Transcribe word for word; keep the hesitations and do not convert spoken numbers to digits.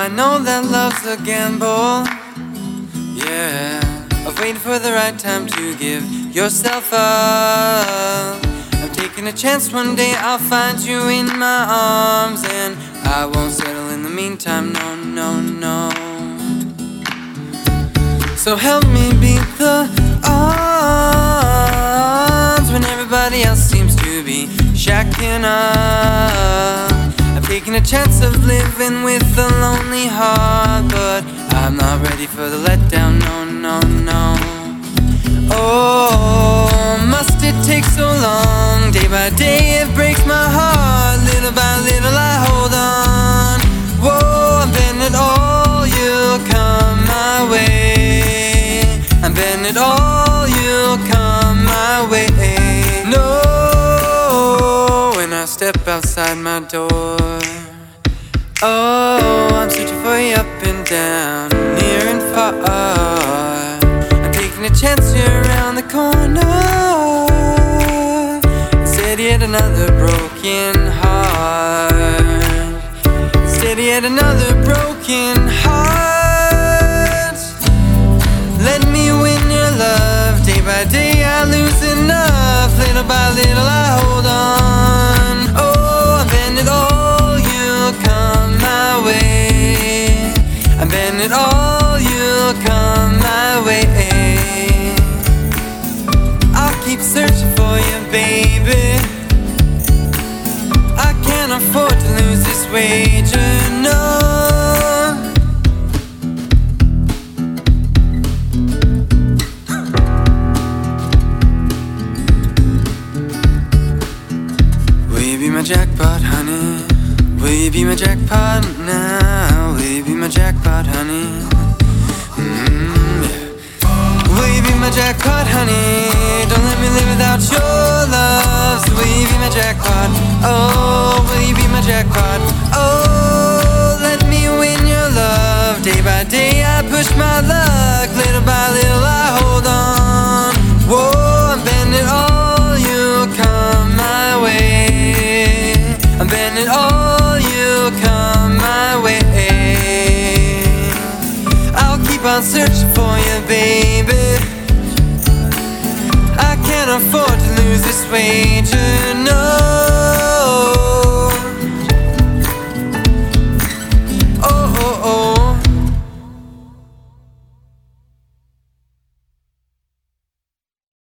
know that love's a gamble. Yeah, of waiting for the right time to give yourself up. I'm taking a chance, one day I'll find you in my arms, and I won't settle in the meantime, no, no, no. So help me beat the odds when everybody else seems to be shacking up. I'm taking a chance of living with a lonely heart, but I'm not ready for the letdown, no, no, no. Oh, must it take so long? Day by day it breaks my heart. Little by little I hold on. Whoa, I'm betting it all, you'll come my way. I'm betting it all, you'll come my way. No, when I step outside my door. Oh, I'm searching for you up and down, near and far. I'm taking a chance here around the corner. Instead yet another broken heart. Instead yet another broken heart. Let me win your love. Day by day I lose enough. Little by little I hold on. Oh, I'm betting it all, you'll come my way. I'm betting it all, you'll come my way. I'll keep searching for you, baby. I can't afford to lose this wager, no. Will you be my jackpot, honey? Will you be my jackpot now? Will you be my jackpot, honey? Mm, yeah. Will you be my jackpot, honey? Don't let me live without your love. So will you be my jackpot? Oh, will you be my jackpot? Oh, let me win your love. Day by day I push my luck. Little by little I hold on. Whoa, I'm betting it all, you'll come my way. I'm betting it all, you'll come my way. I'll keep on searching for you, baby. I can't afford to lose this way.